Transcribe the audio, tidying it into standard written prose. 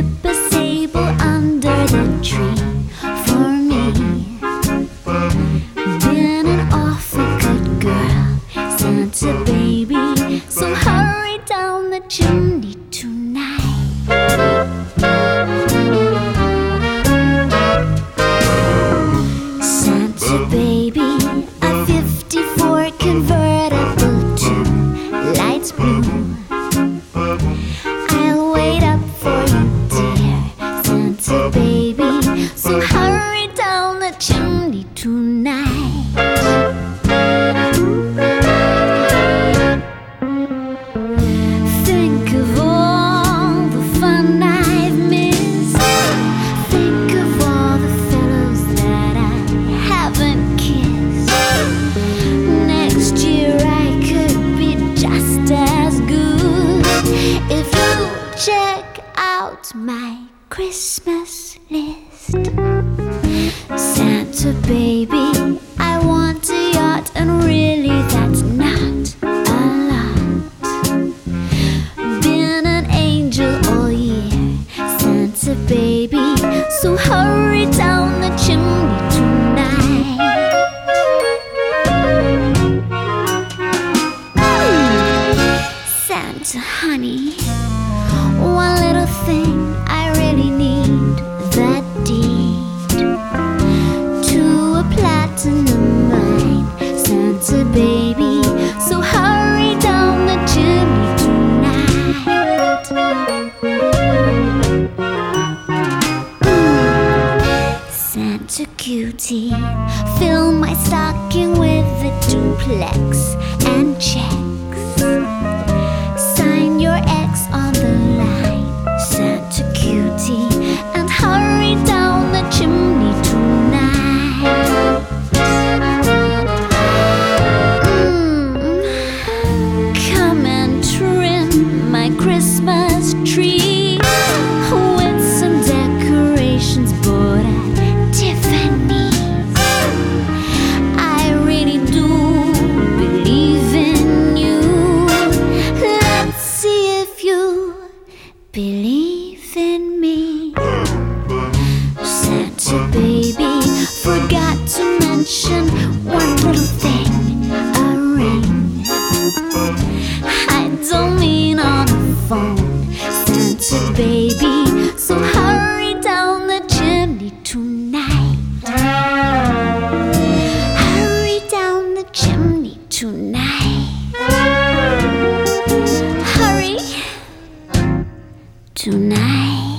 slip a sable under the tree for me. Been an awful good girl, Santa baby, so hurry down the chimney tonight. Santa baby, a 54 convertible to light blue. I'll wait up for you, dear Santa baby, so hurry down the chimney tonight. Think of all the fun I've missed. Think of all the fellows that I haven't kissed. Next year I could be just as good if you check out my Christmas list. Santa baby, I want a yacht, and really that's not a lot. Been an angel all year, Santa baby, so hurry down the chimney tonight. Santa honey, one little thing I really need, that deed to a platinum mine, Santa baby, so hurry down the chimney tonight. Santa cutie, fill my stocking with a duplex and checks. Sign your X on the line, Santa cutie, and hurry down the chimney tonight. Come and trim my Christmas tree with some decorations bought at Tiffany's. I really do believe in you. Let's see if you believe in me. Santa baby, forgot to mention one little thing, a ring. I don't mean on the phone, Santa baby, so hurry down the chimney tonight. Hurry down the chimney tonight. Hurry tonight.